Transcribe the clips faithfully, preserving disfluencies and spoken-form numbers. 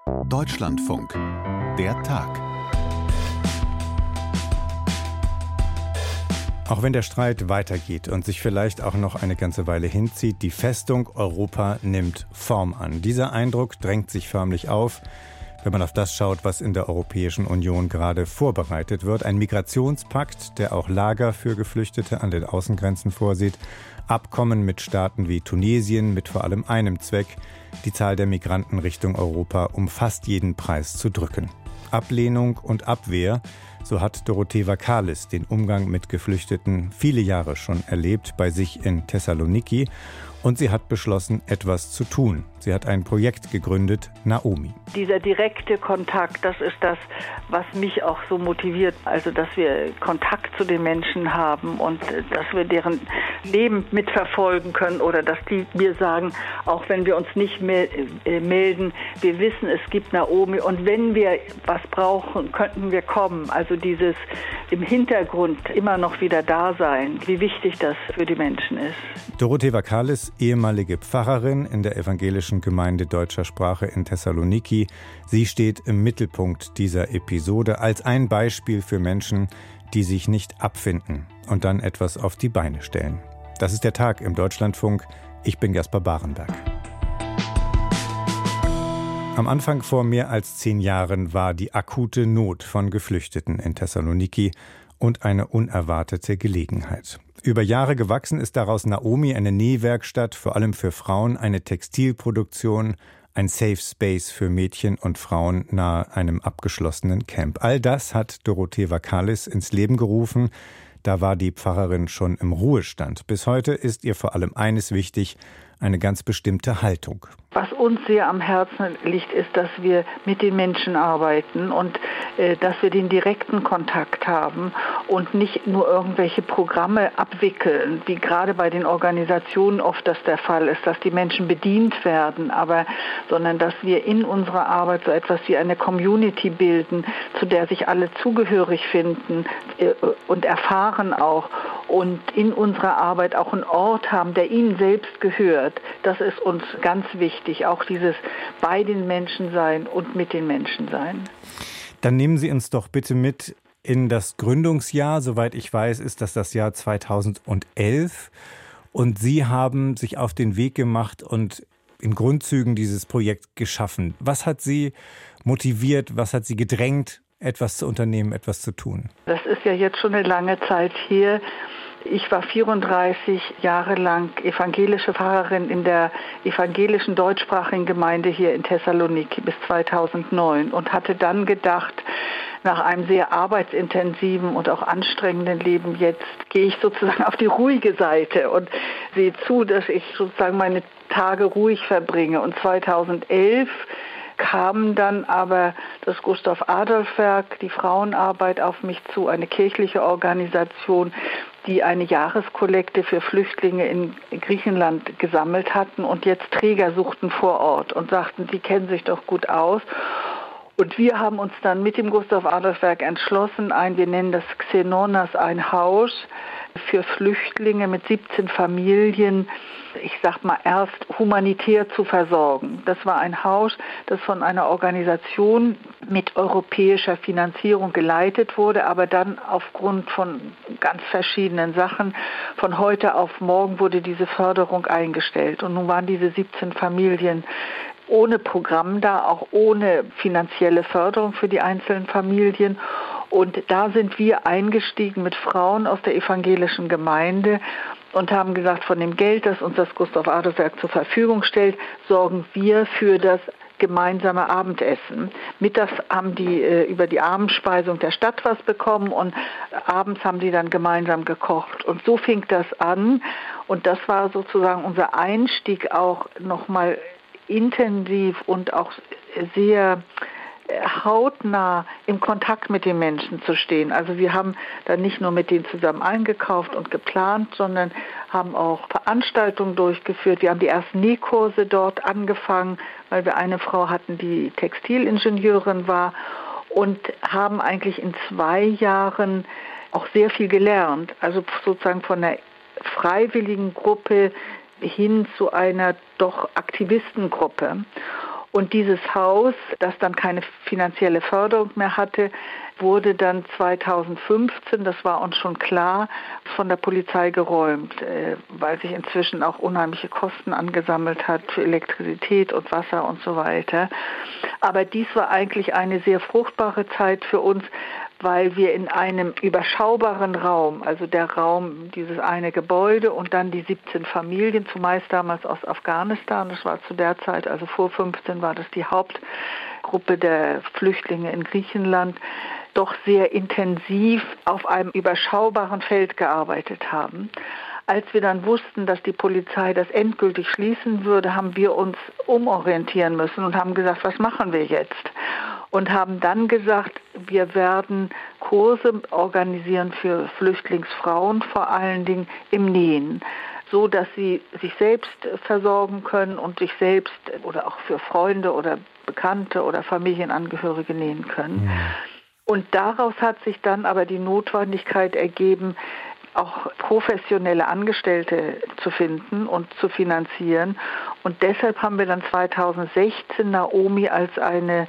Deutschlandfunk. Der Tag. Auch wenn der Streit weitergeht und sich vielleicht auch noch eine ganze Weile hinzieht, die Festung Europa nimmt Form an. Dieser Eindruck drängt sich förmlich auf, wenn man auf das schaut, was in der Europäischen Union gerade vorbereitet wird. Ein Migrationspakt, der auch Lager für Geflüchtete an den Außengrenzen vorsieht. Abkommen mit Staaten wie Tunesien mit vor allem einem Zweck, die Zahl der Migranten Richtung Europa um fast jeden Preis zu drücken. Ablehnung und Abwehr, so hat Dorothee Vakalis den Umgang mit Geflüchteten viele Jahre schon erlebt bei sich in Thessaloniki. Und sie hat beschlossen, etwas zu tun. Sie hat ein Projekt gegründet, Naomi. Dieser direkte Kontakt, das ist das, was mich auch so motiviert. Also, dass wir Kontakt zu den Menschen haben und dass wir deren Leben mitverfolgen können oder dass die mir sagen, auch wenn wir uns nicht mel- äh, melden, wir wissen, es gibt Naomi und wenn wir was brauchen, könnten wir kommen. Also dieses im Hintergrund immer noch wieder da sein, wie wichtig das für die Menschen ist. Dorothee Vakalis, ehemalige Pfarrerin in der evangelischen Gemeinde deutscher Sprache in Thessaloniki. Sie steht im Mittelpunkt dieser Episode als ein Beispiel für Menschen, die sich nicht abfinden und dann etwas auf die Beine stellen. Das ist der Tag im Deutschlandfunk. Ich bin Jasper Barenberg. Am Anfang vor mehr als zehn Jahren war die akute Not von Geflüchteten in Thessaloniki und eine unerwartete Gelegenheit. Über Jahre gewachsen ist daraus Naomi, eine Nähwerkstatt, vor allem für Frauen, eine Textilproduktion, ein Safe Space für Mädchen und Frauen nahe einem abgeschlossenen Camp. All das hat Dorothee Vakalis ins Leben gerufen. Da war die Pfarrerin schon im Ruhestand. Bis heute ist ihr vor allem eines wichtig, eine ganz bestimmte Haltung. Was uns sehr am Herzen liegt, ist, dass wir mit den Menschen arbeiten und äh, dass wir den direkten Kontakt haben und nicht nur irgendwelche Programme abwickeln, wie gerade bei den Organisationen oft das der Fall ist, dass die Menschen bedient werden, aber sondern dass wir in unserer Arbeit so etwas wie eine Community bilden, zu der sich alle zugehörig finden äh, und erfahren auch und in unserer Arbeit auch einen Ort haben, der ihnen selbst gehört. Das ist uns ganz wichtig, auch dieses bei den Menschen sein und mit den Menschen sein. Dann nehmen Sie uns doch bitte mit in das Gründungsjahr. Soweit ich weiß, ist das das Jahr zweitausendelf. Und Sie haben sich auf den Weg gemacht und in Grundzügen dieses Projekt geschaffen. Was hat Sie motiviert, was hat Sie gedrängt, etwas zu unternehmen, etwas zu tun? Das ist ja jetzt schon eine lange Zeit her. Ich war vierunddreißig Jahre lang evangelische Pfarrerin in der evangelischen deutschsprachigen Gemeinde hier in Thessaloniki bis zweitausendneun und hatte dann gedacht, nach einem sehr arbeitsintensiven und auch anstrengenden Leben, jetzt gehe ich sozusagen auf die ruhige Seite und sehe zu, dass ich sozusagen meine Tage ruhig verbringe. Und zweitausendelf kam dann aber das Gustav-Adolf-Werk, die Frauenarbeit auf mich zu, eine kirchliche Organisation, die eine Jahreskollekte für Flüchtlinge in Griechenland gesammelt hatten und jetzt Träger suchten vor Ort und sagten, die kennen sich doch gut aus. Und wir haben uns dann mit dem Gustav-Adolf-Werk entschlossen, ein, wir nennen das Xenonas, ein Haus für Flüchtlinge mit siebzehn Familien, ich sag mal erst humanitär zu versorgen. Das war ein Haus, das von einer Organisation mit europäischer Finanzierung geleitet wurde, aber dann aufgrund von ganz verschiedenen Sachen von heute auf morgen wurde diese Förderung eingestellt. Und nun waren diese siebzehn Familien ohne Programm da, auch ohne finanzielle Förderung für die einzelnen Familien. Und da sind wir eingestiegen mit Frauen aus der evangelischen Gemeinde und haben gesagt, von dem Geld, das uns das Gustav-Adolf-Werk zur Verfügung stellt, sorgen wir für das gemeinsame Abendessen. Mittags haben die äh, über die Abendspeisung der Stadt was bekommen und abends haben die dann gemeinsam gekocht. Und so fing das an und das war sozusagen unser Einstieg auch nochmal intensiv und auch sehr hautnah im Kontakt mit den Menschen zu stehen. Also wir haben dann nicht nur mit denen zusammen eingekauft und geplant, sondern haben auch Veranstaltungen durchgeführt. Wir haben die ersten Nähkurse dort angefangen, weil wir eine Frau hatten, die Textilingenieurin war und haben eigentlich in zwei Jahren auch sehr viel gelernt. Also sozusagen von einer freiwilligen Gruppe hin zu einer doch Aktivistengruppe. Und dieses Haus, das dann keine finanzielle Förderung mehr hatte, wurde dann zweitausendfünfzehn, das war uns schon klar, von der Polizei geräumt, weil sich inzwischen auch unheimliche Kosten angesammelt hat für Elektrizität und Wasser und so weiter. Aber dies war eigentlich eine sehr fruchtbare Zeit für uns, weil wir in einem überschaubaren Raum, also der Raum, dieses eine Gebäude und dann die siebzehn Familien, zumeist damals aus Afghanistan, das war zu der Zeit, also vor fünfzehn war das die Hauptgruppe der Flüchtlinge in Griechenland, doch sehr intensiv auf einem überschaubaren Feld gearbeitet haben. Als wir dann wussten, dass die Polizei das endgültig schließen würde, haben wir uns umorientieren müssen und haben gesagt, was machen wir jetzt? Und haben dann gesagt, wir werden Kurse organisieren für Flüchtlingsfrauen, vor allen Dingen im Nähen, so dass sie sich selbst versorgen können und sich selbst oder auch für Freunde oder Bekannte oder Familienangehörige nähen können. Mhm. Und daraus hat sich dann aber die Notwendigkeit ergeben, auch professionelle Angestellte zu finden und zu finanzieren. Und deshalb haben wir dann zweitausendsechzehn Naomi als eine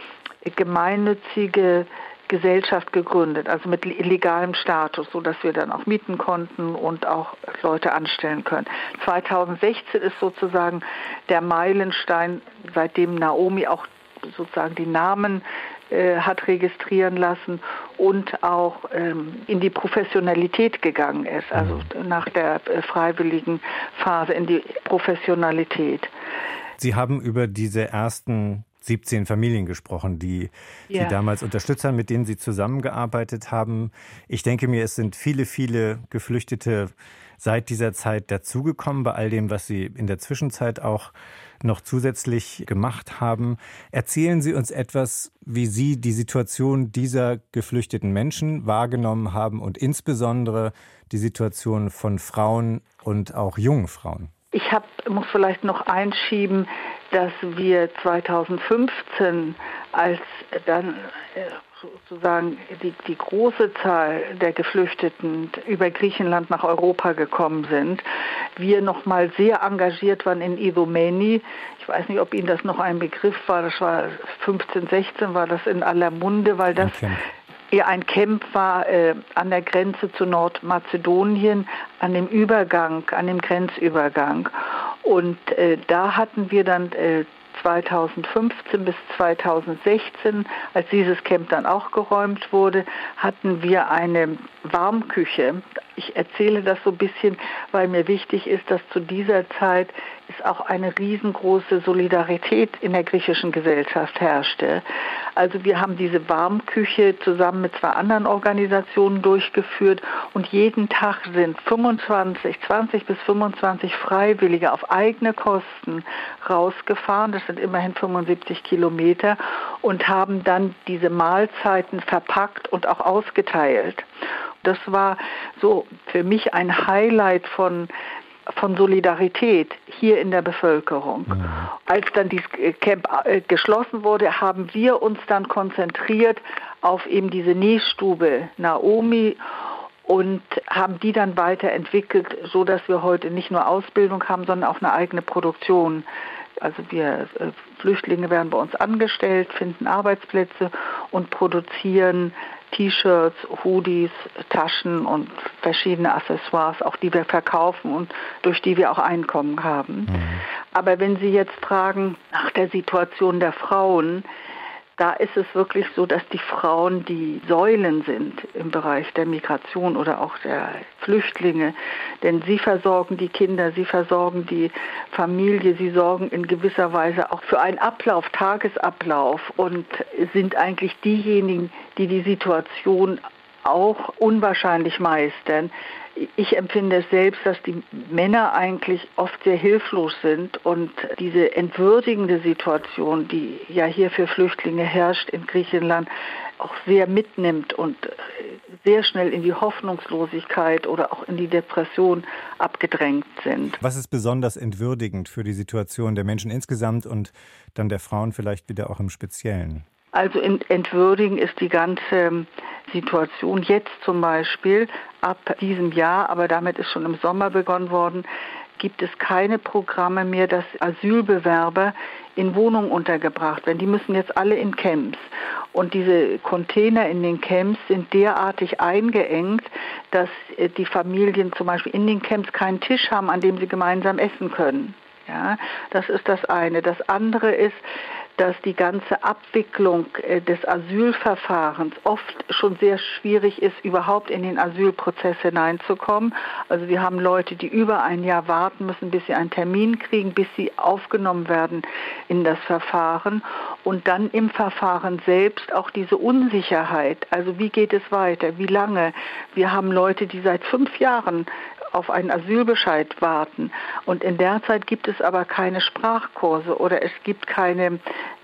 gemeinnützige Gesellschaft gegründet, also mit legalem Status, so dass wir dann auch mieten konnten und auch Leute anstellen können. zweitausendsechzehn ist sozusagen der Meilenstein, seitdem Naomi auch sozusagen die Namen äh, hat registrieren lassen und auch ähm, in die Professionalität gegangen ist, also nach der äh, freiwilligen Phase in die Professionalität. Sie haben über diese ersten siebzehn Familien gesprochen, die ja. Sie damals unterstützt haben, mit denen Sie zusammengearbeitet haben. Ich denke mir, es sind viele, viele Geflüchtete seit dieser Zeit dazugekommen, bei all dem, was Sie in der Zwischenzeit auch noch zusätzlich gemacht haben. Erzählen Sie uns etwas, wie Sie die Situation dieser geflüchteten Menschen wahrgenommen haben und insbesondere die Situation von Frauen und auch jungen Frauen. Ich hab, muss vielleicht noch einschieben, dass wir zweitausendfünfzehn, als dann sozusagen die, die große Zahl der Geflüchteten über Griechenland nach Europa gekommen sind, wir nochmal sehr engagiert waren in Idomeni. Ich weiß nicht, ob Ihnen das noch ein Begriff war, das war fünfzehn, sechzehn, war das in aller Munde, weil das okay. Ja, ein Camp war äh, an der Grenze zu Nordmazedonien, an dem Übergang, an dem Grenzübergang. Und äh, da hatten wir dann äh, zweitausendfünfzehn bis zweitausendsechzehn, als dieses Camp dann auch geräumt wurde, hatten wir eine Warmküche. Ich erzähle das so ein bisschen, weil mir wichtig ist, dass zu dieser Zeit es auch eine riesengroße Solidarität in der griechischen Gesellschaft herrschte. Also wir haben diese Warmküche zusammen mit zwei anderen Organisationen durchgeführt und jeden Tag sind fünfundzwanzig, zwanzig bis fünfundzwanzig Freiwillige auf eigene Kosten rausgefahren. Das sind immerhin fünfundsiebzig Kilometer und haben dann diese Mahlzeiten verpackt und auch ausgeteilt. Das war so für mich ein Highlight von von Solidarität hier in der Bevölkerung. Mhm. Als dann dieses Camp geschlossen wurde, haben wir uns dann konzentriert auf eben diese Nähstube Naomi und haben die dann weiterentwickelt, so dass wir heute nicht nur Ausbildung haben, sondern auch eine eigene Produktion. Also wir äh, Flüchtlinge werden bei uns angestellt, finden Arbeitsplätze und produzieren T-Shirts, Hoodies, Taschen und verschiedene Accessoires, auch die wir verkaufen und durch die wir auch Einkommen haben. Mhm. Aber wenn Sie jetzt fragen nach der Situation der Frauen, da ist es wirklich so, dass die Frauen die Säulen sind im Bereich der Migration oder auch der Flüchtlinge. Denn sie versorgen die Kinder, sie versorgen die Familie, sie sorgen in gewisser Weise auch für einen Ablauf, Tagesablauf und sind eigentlich diejenigen, die die Situation auch unwahrscheinlich meistern. Ich empfinde es selbst, dass die Männer eigentlich oft sehr hilflos sind und diese entwürdigende Situation, die ja hier für Flüchtlinge herrscht in Griechenland, auch sehr mitnimmt und sehr schnell in die Hoffnungslosigkeit oder auch in die Depression abgedrängt sind. Was ist besonders entwürdigend für die Situation der Menschen insgesamt und dann der Frauen vielleicht wieder auch im Speziellen? Also entwürdigend ist die ganze Situation jetzt zum Beispiel ab diesem Jahr, aber damit ist schon im Sommer begonnen worden, gibt es keine Programme mehr, dass Asylbewerber in Wohnungen untergebracht werden. Die müssen jetzt alle in Camps. Und diese Container in den Camps sind derartig eingeengt, dass die Familien zum Beispiel in den Camps keinen Tisch haben, an dem sie gemeinsam essen können. Ja, das ist das eine. Das andere ist, dass die ganze Abwicklung des Asylverfahrens oft schon sehr schwierig ist, überhaupt in den Asylprozess hineinzukommen. Also wir haben Leute, die über ein Jahr warten müssen, bis sie einen Termin kriegen, bis sie aufgenommen werden in das Verfahren. Und dann im Verfahren selbst auch diese Unsicherheit. Also wie geht es weiter? Wie lange? Wir haben Leute, die seit fünf Jahren auf einen Asylbescheid warten. Und in der Zeit gibt es aber keine Sprachkurse oder es gibt keine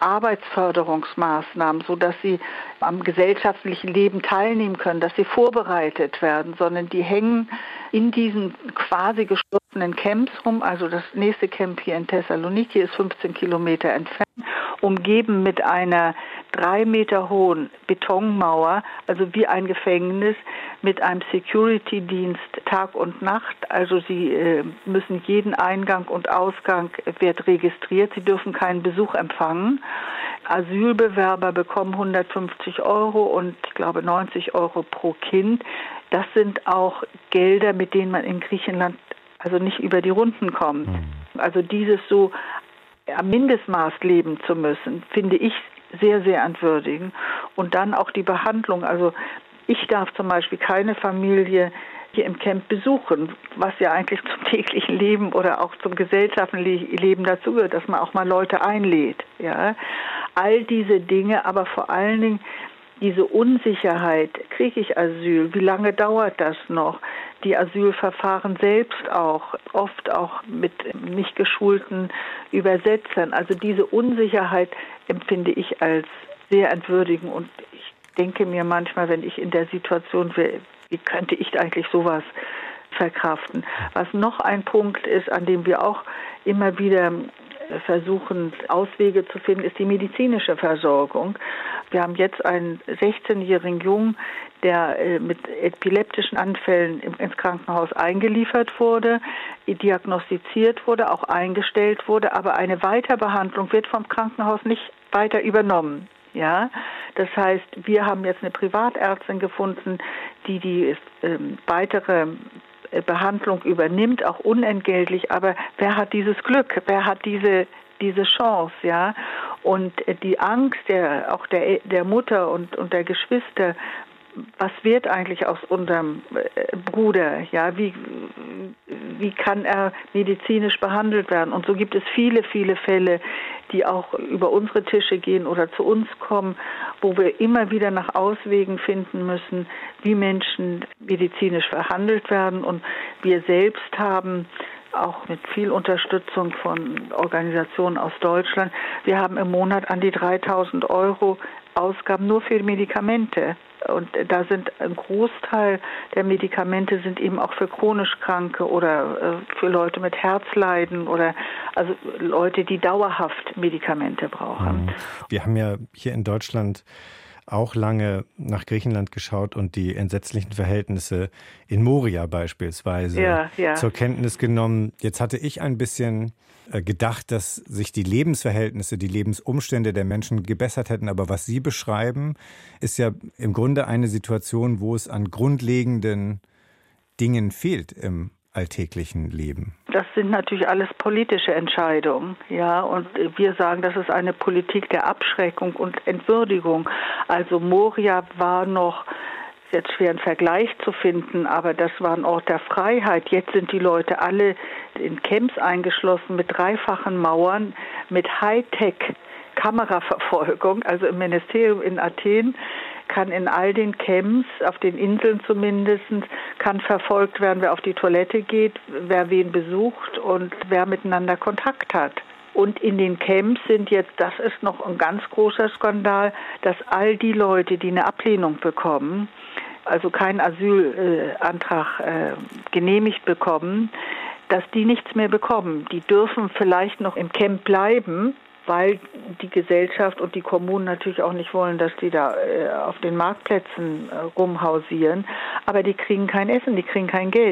Arbeitsförderungsmaßnahmen, sodass sie am gesellschaftlichen Leben teilnehmen können, dass sie vorbereitet werden, sondern die hängen in diesen quasi geschlossenen Camps rum. Also das nächste Camp hier in Thessaloniki ist fünfzehn Kilometer entfernt, umgeben mit einer drei Meter hohen Betonmauer, also wie ein Gefängnis, mit einem Security-Dienst Tag und Nacht. Also sie äh, müssen jeden Eingang und Ausgang wird registriert. Sie dürfen keinen Besuch empfangen. Asylbewerber bekommen hundertfünfzig Euro und ich glaube neunzig Euro pro Kind. Das sind auch Gelder, mit denen man in Griechenland also nicht über die Runden kommt. Also dieses so am Mindestmaß leben zu müssen, finde ich sehr, sehr entwürdigend. Und dann auch die Behandlung. Also ich darf zum Beispiel keine Familie hier im Camp besuchen, was ja eigentlich zum täglichen Leben oder auch zum gesellschaftlichen Leben dazugehört, dass man auch mal Leute einlädt. Ja? All diese Dinge, aber vor allen Dingen diese Unsicherheit, kriege ich Asyl, wie lange dauert das noch? Die Asylverfahren selbst auch, oft auch mit nicht geschulten Übersetzern. Also diese Unsicherheit empfinde ich als sehr entwürdigend und ich denke mir manchmal, wenn ich in der Situation wäre, wie könnte ich eigentlich sowas verkraften? Was noch ein Punkt ist, an dem wir auch immer wieder versuchen, Auswege zu finden, ist die medizinische Versorgung. Wir haben jetzt einen sechzehnjährigen Jungen, der mit epileptischen Anfällen ins Krankenhaus eingeliefert wurde, diagnostiziert wurde, auch eingestellt wurde, aber eine Weiterbehandlung wird vom Krankenhaus nicht weiter übernommen. Ja, das heißt, wir haben jetzt eine Privatärztin gefunden, die die ähm, weitere Behandlung übernimmt, auch unentgeltlich. Aber wer hat dieses Glück? Wer hat diese diese Chance? Ja, und die Angst der auch der der Mutter und und der Geschwister. Was wird eigentlich aus unserem Bruder? Ja, wie, wie kann er medizinisch behandelt werden? Und so gibt es viele, viele Fälle, die auch über unsere Tische gehen oder zu uns kommen, wo wir immer wieder nach Auswegen finden müssen, wie Menschen medizinisch behandelt werden. Und wir selbst haben auch mit viel Unterstützung von Organisationen aus Deutschland, wir haben im Monat an die dreitausend Euro Ausgaben nur für Medikamente. Und da sind ein Großteil der Medikamente sind eben auch für chronisch Kranke oder äh, für Leute mit Herzleiden oder also Leute, die dauerhaft Medikamente brauchen. Wir haben ja hier in Deutschland auch lange nach Griechenland geschaut und die entsetzlichen Verhältnisse in Moria beispielsweise ja, ja. zur Kenntnis genommen. Jetzt hatte ich ein bisschen gedacht, dass sich die Lebensverhältnisse, die Lebensumstände der Menschen gebessert hätten. Aber was Sie beschreiben, ist ja im Grunde eine Situation, wo es an grundlegenden Dingen fehlt im alltäglichen Leben. Das sind natürlich alles politische Entscheidungen, ja, und wir sagen, das ist eine Politik der Abschreckung und Entwürdigung. Also Moria war noch, ist jetzt schwer einen Vergleich zu finden, aber das war ein Ort der Freiheit. Jetzt sind die Leute alle in Camps eingeschlossen mit dreifachen Mauern, mit Hightech-Kameraverfolgung, also im Ministerium in Athen kann in all den Camps, auf den Inseln zumindest, kann verfolgt werden, wer auf die Toilette geht, wer wen besucht und wer miteinander Kontakt hat. Und in den Camps sind jetzt, das ist noch ein ganz großer Skandal, dass all die Leute, die eine Ablehnung bekommen, also keinen Asylantrag äh, genehmigt bekommen, dass die nichts mehr bekommen. Die dürfen vielleicht noch im Camp bleiben, weil die Gesellschaft und die Kommunen natürlich auch nicht wollen, dass die da äh, auf den Marktplätzen äh, rumhausieren. Aber die kriegen kein Essen, die kriegen kein Geld.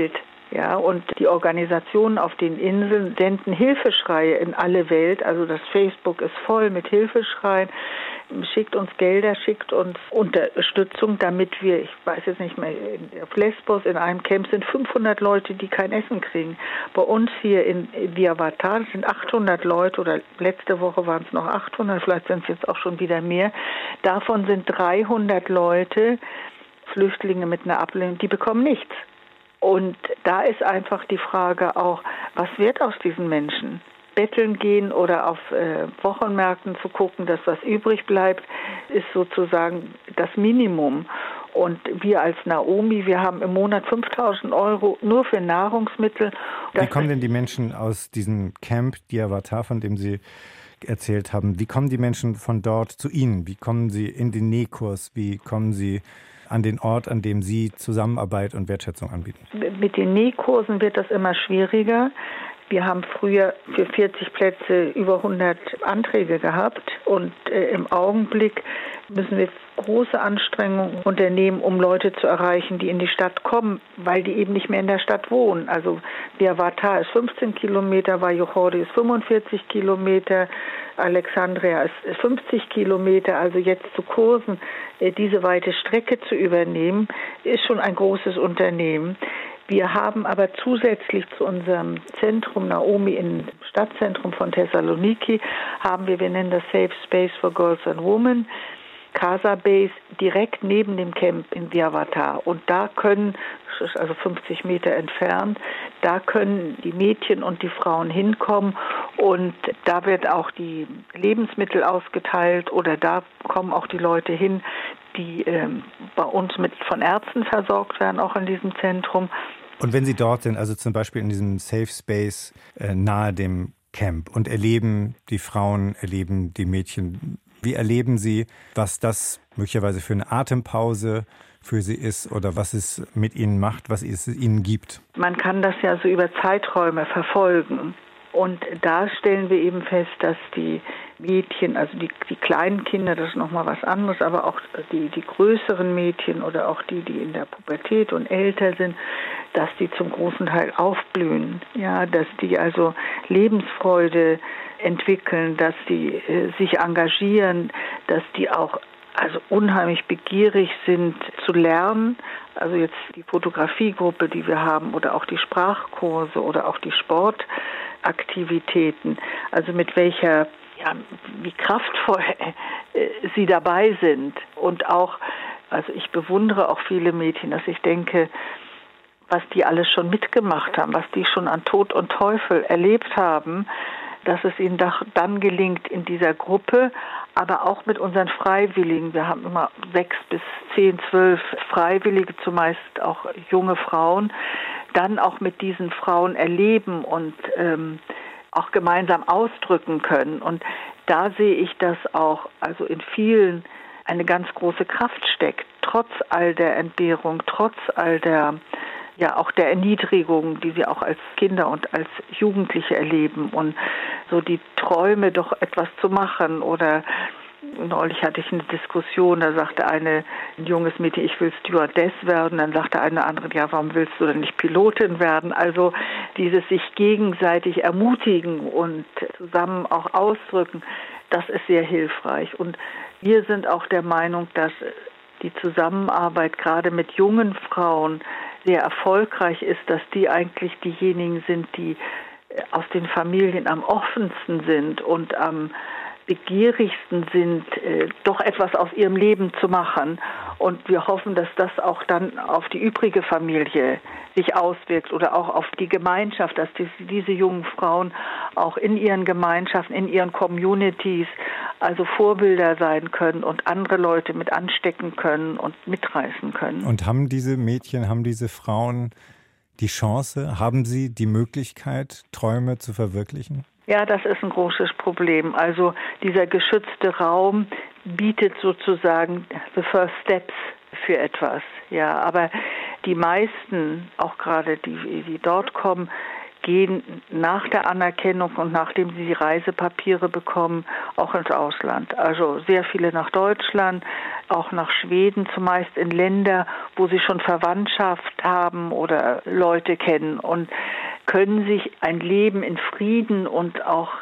Ja, und die Organisationen auf den Inseln senden Hilfeschreie in alle Welt. Also das Facebook ist voll mit Hilfeschreien. Schickt uns Gelder, schickt uns Unterstützung, damit wir, ich weiß jetzt nicht mehr, auf Lesbos in einem Camp sind fünfhundert Leute, die kein Essen kriegen. Bei uns hier in Viavatar sind achthundert Leute oder letzte Woche waren es noch achthundert, vielleicht sind es jetzt auch schon wieder mehr. Davon sind dreihundert Leute, Flüchtlinge mit einer Ablehnung, die bekommen nichts. Und da ist einfach die Frage auch, was wird aus diesen Menschen? Betteln gehen oder auf äh, Wochenmärkten zu gucken, dass was übrig bleibt, ist sozusagen das Minimum. Und wir als Naomi, wir haben im Monat fünftausend Euro nur für Nahrungsmittel. Wie kommen denn die Menschen aus diesem Camp Viavatar, von dem Sie erzählt haben, wie kommen die Menschen von dort zu Ihnen? Wie kommen sie in den Nähkurs? Wie kommen sie an den Ort, an dem Sie Zusammenarbeit und Wertschätzung anbieten? Mit den Nähkursen wird das immer schwieriger. Wir haben früher für vierzig Plätze über hundert Anträge gehabt und äh, im Augenblick müssen wir große Anstrengungen unternehmen, um Leute zu erreichen, die in die Stadt kommen, weil die eben nicht mehr in der Stadt wohnen. Also Viavatar ist fünfzehn Kilometer, Vaiukhori ist fünfundvierzig Kilometer, Alexandria ist fünfzig Kilometer. Also jetzt zu Kursen, äh, diese weite Strecke zu übernehmen, ist schon ein großes Unternehmen. Wir haben aber zusätzlich zu unserem Zentrum Naomi im Stadtzentrum von Thessaloniki, haben wir, wir nennen das Safe Space for Girls and Women, Casa Base direkt neben dem Camp in Viavatar. Und da können, also fünfzig Meter entfernt, da können die Mädchen und die Frauen hinkommen und da wird auch die Lebensmittel ausgeteilt oder da kommen auch die Leute hin, die ähm, bei uns mit von Ärzten versorgt werden, auch in diesem Zentrum. Und wenn Sie dort sind, also zum Beispiel in diesem Safe Space äh, nahe dem Camp und erleben die Frauen, erleben die Mädchen, wie erleben Sie, was das möglicherweise für eine Atempause für Sie ist oder was es mit Ihnen macht, was es Ihnen gibt? Man kann das ja so über Zeiträume verfolgen. Und da stellen wir eben fest, dass die Mädchen, also die, die kleinen Kinder, das ist nochmal was anderes, aber auch die, die größeren Mädchen oder auch die, die in der Pubertät und älter sind, dass die zum großen Teil aufblühen, ja, dass die also Lebensfreude entwickeln, dass die äh, sich engagieren, dass die auch also unheimlich begierig sind zu lernen. Also jetzt die Fotografiegruppe, die wir haben, oder auch die Sprachkurse oder auch die Sportaktivitäten. Also mit welcher, ja, wie kraftvoll äh, sie dabei sind. Und auch, also ich bewundere auch viele Mädchen, dass ich denke, was die alles schon mitgemacht haben, was die schon an Tod und Teufel erlebt haben, dass es ihnen dann gelingt in dieser Gruppe, aber auch mit unseren Freiwilligen. Wir haben immer sechs bis zehn, zwölf Freiwillige, zumeist auch junge Frauen, dann auch mit diesen Frauen erleben und ähm, auch gemeinsam ausdrücken können. Und da sehe ich, dass auch also in vielen eine ganz große Kraft steckt, trotz all der Entbehrung, trotz all der ja auch der Erniedrigung, die sie auch als Kinder und als Jugendliche erleben und so die Träume, doch etwas zu machen. Oder neulich hatte ich eine Diskussion, da sagte eine, ein junges Mädchen, ich will Stewardess werden, dann sagte eine andere, ja, warum willst du denn nicht Pilotin werden? Also dieses sich gegenseitig ermutigen und zusammen auch ausdrücken, das ist sehr hilfreich. Und wir sind auch der Meinung, dass die Zusammenarbeit gerade mit jungen Frauen sehr erfolgreich ist, dass die eigentlich diejenigen sind, die aus den Familien am offensten sind und am begierigsten sind, äh, doch etwas aus ihrem Leben zu machen. Und wir hoffen, dass das auch dann auf die übrige Familie sich auswirkt oder auch auf die Gemeinschaft, dass die, diese jungen Frauen auch in ihren Gemeinschaften, in ihren Communities also Vorbilder sein können und andere Leute mit anstecken können und mitreißen können. Und haben diese Mädchen, haben diese Frauen die Chance, haben sie die Möglichkeit, Träume zu verwirklichen? Ja, das ist ein großes Problem. Also dieser geschützte Raum bietet sozusagen the first steps für etwas. Ja, aber die meisten, auch gerade die, die dort kommen, gehen nach der Anerkennung und nachdem sie die Reisepapiere bekommen, auch ins Ausland. Also sehr viele nach Deutschland, auch nach Schweden, zumeist in Länder, wo sie schon Verwandtschaft haben oder Leute kennen und können sich ein Leben in Frieden und auch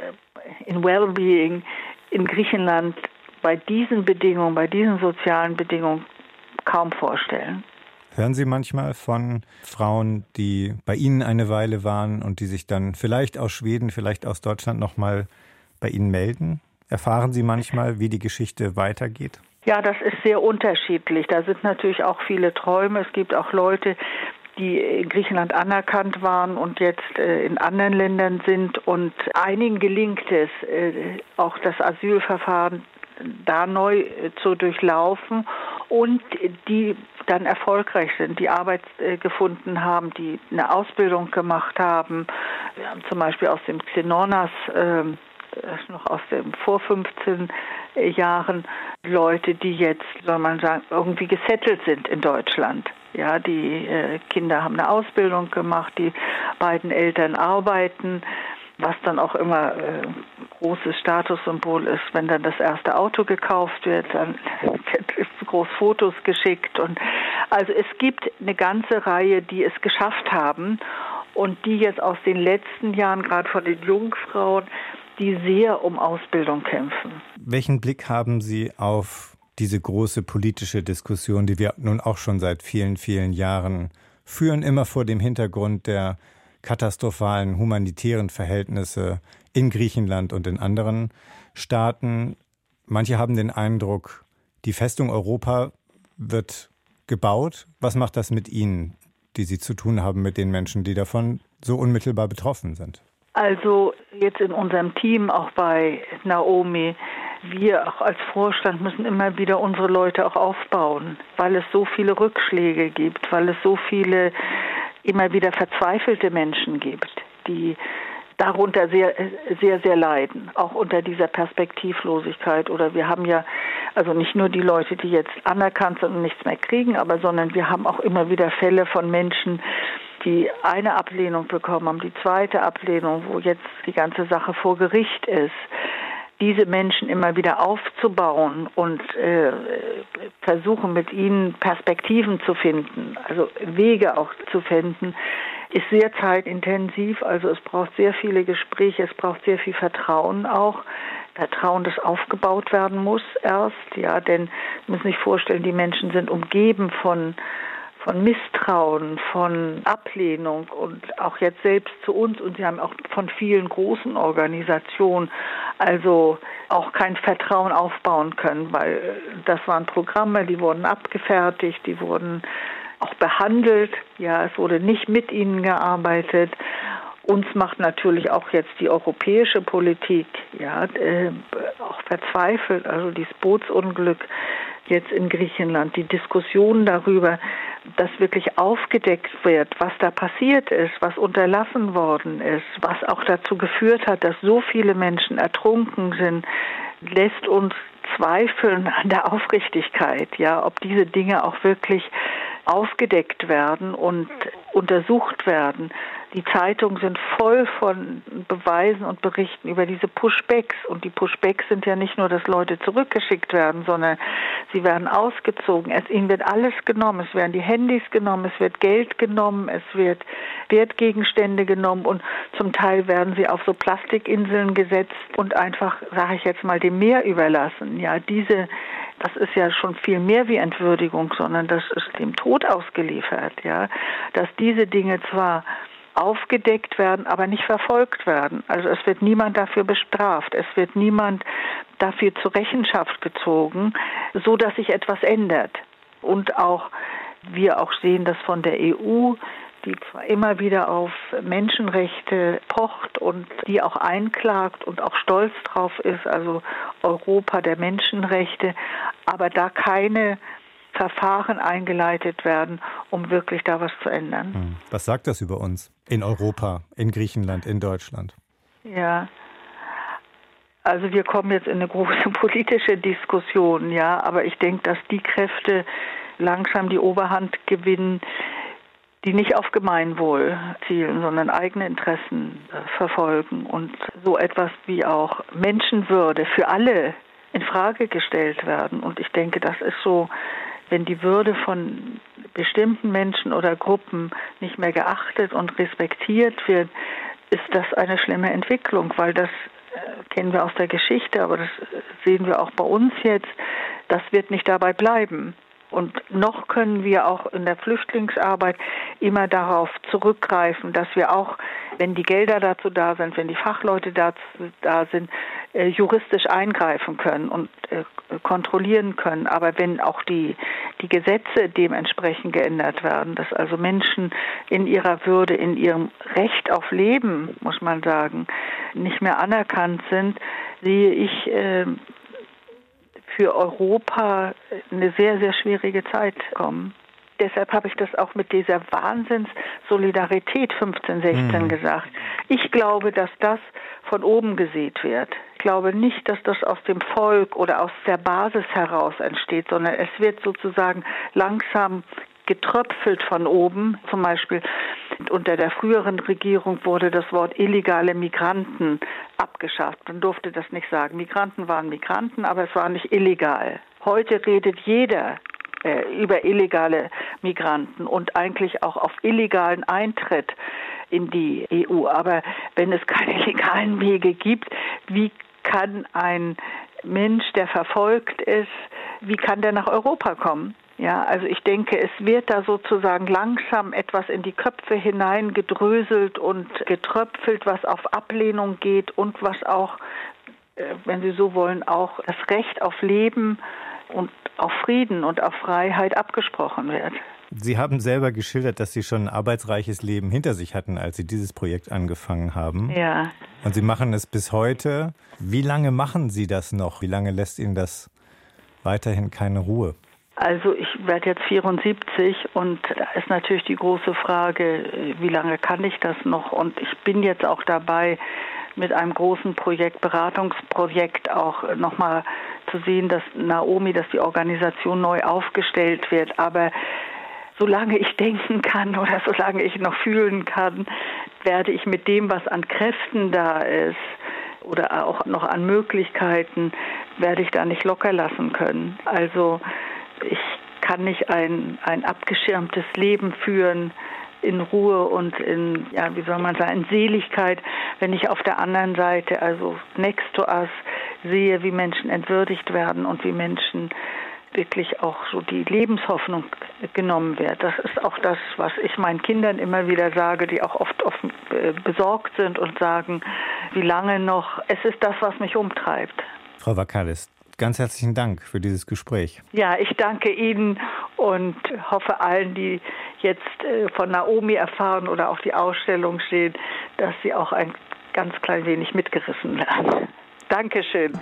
in Wellbeing in Griechenland bei diesen Bedingungen, bei diesen sozialen Bedingungen kaum vorstellen. Hören Sie manchmal von Frauen, die bei Ihnen eine Weile waren und die sich dann vielleicht aus Schweden, vielleicht aus Deutschland nochmal bei Ihnen melden? Erfahren Sie manchmal, wie die Geschichte weitergeht? Ja, das ist sehr unterschiedlich. Da sind natürlich auch viele Träume. Es gibt auch Leute, die in Griechenland anerkannt waren und jetzt äh, in anderen Ländern sind. Und einigen gelingt es, äh, auch das Asylverfahren da neu äh, zu durchlaufen und die dann erfolgreich sind, die Arbeit äh, gefunden haben, die eine Ausbildung gemacht haben. Wir haben zum Beispiel aus dem Xenonas, äh, noch aus den vor fünfzehn Jahren, Leute, die jetzt, soll man sagen, irgendwie gesettelt sind in Deutschland. Ja, die äh, Kinder haben eine Ausbildung gemacht, die beiden Eltern arbeiten, was dann auch immer äh, großes Statussymbol ist, wenn dann das erste Auto gekauft wird, dann wird groß Fotos geschickt. Und also es gibt eine ganze Reihe, die es geschafft haben und die jetzt aus den letzten Jahren, gerade von den Jungfrauen, die sehr um Ausbildung kämpfen. Welchen Blick haben Sie auf diese große politische Diskussion, die wir nun auch schon seit vielen, vielen Jahren führen, immer vor dem Hintergrund der katastrophalen humanitären Verhältnisse in Griechenland und in anderen Staaten? Manche haben den Eindruck, die Festung Europa wird gebaut. Was macht das mit Ihnen, die Sie zu tun haben mit den Menschen, die davon so unmittelbar betroffen sind? Also jetzt in unserem Team, auch bei Naomi, wir auch als Vorstand müssen immer wieder unsere Leute auch aufbauen, weil es so viele Rückschläge gibt, weil es so viele immer wieder verzweifelte Menschen gibt, die darunter sehr, sehr, sehr leiden, auch unter dieser Perspektivlosigkeit. Oder wir haben ja also nicht nur die Leute, die jetzt anerkannt sind und nichts mehr kriegen, aber sondern wir haben auch immer wieder Fälle von Menschen, die eine Ablehnung bekommen haben, die zweite Ablehnung, wo jetzt die ganze Sache vor Gericht ist. Diese Menschen immer wieder aufzubauen und äh, versuchen, mit ihnen Perspektiven zu finden, also Wege auch zu finden, ist sehr zeitintensiv. Also es braucht sehr viele Gespräche, es braucht sehr viel Vertrauen auch. Vertrauen, das aufgebaut werden muss erst, ja, denn Sie müssen sich vorstellen, die Menschen sind umgeben von von Misstrauen, von Ablehnung und auch jetzt selbst zu uns, und sie haben auch von vielen großen Organisationen also auch kein Vertrauen aufbauen können, weil das waren Programme, die wurden abgefertigt, die wurden auch behandelt, ja, es wurde nicht mit ihnen gearbeitet. Uns macht natürlich auch jetzt die europäische Politik ja äh, auch verzweifelt, also dieses Bootsunglück jetzt in Griechenland, die Diskussion darüber, dass wirklich aufgedeckt wird, was da passiert ist, was unterlassen worden ist, was auch dazu geführt hat, dass so viele Menschen ertrunken sind, lässt uns zweifeln an der Aufrichtigkeit, ja, ob diese Dinge auch wirklich aufgedeckt werden und untersucht werden. Die Zeitungen sind voll von Beweisen und Berichten über diese Pushbacks. Und die Pushbacks sind ja nicht nur, dass Leute zurückgeschickt werden, sondern sie werden ausgezogen. Es, ihnen wird alles genommen. Es werden die Handys genommen, es wird Geld genommen, es wird Wertgegenstände genommen und zum Teil werden sie auf so Plastikinseln gesetzt und einfach, sage ich jetzt mal, dem Meer überlassen. Ja, diese Das ist ja schon viel mehr wie Entwürdigung, sondern das ist dem Tod ausgeliefert, ja. Dass diese Dinge zwar aufgedeckt werden, aber nicht verfolgt werden. Also es wird niemand dafür bestraft, es wird niemand dafür zur Rechenschaft gezogen, so dass sich etwas ändert. Und auch wir auch sehen, dass von der E U, die zwar immer wieder auf Menschenrechte pocht und die auch einklagt und auch stolz drauf ist, also Europa der Menschenrechte, aber da keine Verfahren eingeleitet werden, um wirklich da was zu ändern. Was sagt das über uns in Europa, in Griechenland, in Deutschland? Ja, also wir kommen jetzt in eine große politische Diskussion, ja, aber ich denke, dass die Kräfte langsam die Oberhand gewinnen, die nicht auf Gemeinwohl zielen, sondern eigene Interessen äh, verfolgen und so etwas wie auch Menschenwürde für alle in Frage gestellt werden. Und ich denke, das ist so, wenn die Würde von bestimmten Menschen oder Gruppen nicht mehr geachtet und respektiert wird, ist das eine schlimme Entwicklung, weil das äh, kennen wir aus der Geschichte, aber das sehen wir auch bei uns jetzt, das wird nicht dabei bleiben. Und noch können wir auch in der Flüchtlingsarbeit immer darauf zurückgreifen, dass wir auch, wenn die Gelder dazu da sind, wenn die Fachleute dazu da sind, äh, juristisch eingreifen können und äh, kontrollieren können. Aber wenn auch die, die Gesetze dementsprechend geändert werden, dass also Menschen in ihrer Würde, in ihrem Recht auf Leben, muss man sagen, nicht mehr anerkannt sind, sehe ich äh, für Europa eine sehr, sehr schwierige Zeit kommen. Deshalb habe ich das auch mit dieser Wahnsinns-Solidarität fünfzehn sechzehn mhm. gesagt. Ich glaube, dass das von oben gesät wird. Ich glaube nicht, dass das aus dem Volk oder aus der Basis heraus entsteht, sondern es wird sozusagen langsam getröpfelt von oben. Zum Beispiel unter der früheren Regierung wurde das Wort illegale Migranten abgeschafft. Man durfte das nicht sagen. Migranten waren Migranten, aber es war nicht illegal. Heute redet jeder äh, über illegale Migranten und eigentlich auch auf illegalen Eintritt in die E U. Aber wenn es keine legalen Wege gibt, wie kann ein Mensch, der verfolgt ist, wie kann der nach Europa kommen? Ja, also ich denke, es wird da sozusagen langsam etwas in die Köpfe hineingedröselt und getröpfelt, was auf Ablehnung geht und was auch, wenn Sie so wollen, auch das Recht auf Leben und auf Frieden und auf Freiheit abgesprochen wird. Sie haben selber geschildert, dass Sie schon ein arbeitsreiches Leben hinter sich hatten, als Sie dieses Projekt angefangen haben. Ja. Und Sie machen es bis heute. Wie lange machen Sie das noch? Wie lange lässt Ihnen das weiterhin keine Ruhe? Also ich werde jetzt vierundsiebzig und da ist natürlich die große Frage, wie lange kann ich das noch? Und ich bin jetzt auch dabei, mit einem großen Projekt, Beratungsprojekt auch nochmal zu sehen, dass Naomi, dass die Organisation neu aufgestellt wird. Aber solange ich denken kann oder solange ich noch fühlen kann, werde ich mit dem, was an Kräften da ist oder auch noch an Möglichkeiten, werde ich da nicht locker lassen können. Also ich kann nicht ein, ein abgeschirmtes Leben führen in Ruhe und in, ja, wie soll man sagen, in Seligkeit, wenn ich auf der anderen Seite, also next to us, sehe, wie Menschen entwürdigt werden und wie Menschen wirklich auch so die Lebenshoffnung genommen wird. Das ist auch das, was ich meinen Kindern immer wieder sage, die auch oft, oft besorgt sind und sagen, wie lange noch. Es ist das, was mich umtreibt. Frau Vacalis, ganz herzlichen Dank für dieses Gespräch. Ja, ich danke Ihnen und hoffe allen, die jetzt von Naomi erfahren oder auch die Ausstellung sehen, dass sie auch ein ganz klein wenig mitgerissen werden. Dankeschön.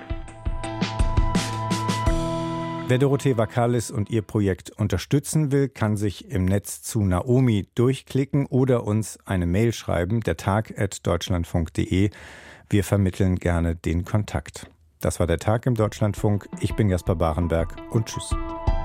Wer Dorothee Vacalis und ihr Projekt unterstützen will, kann sich im Netz zu Naomi durchklicken oder uns eine Mail schreiben, der Tag at deutschlandfunk punkt de. Wir vermitteln gerne den Kontakt. Das war der Tag im Deutschlandfunk. Ich bin Jasper Barenberg und tschüss.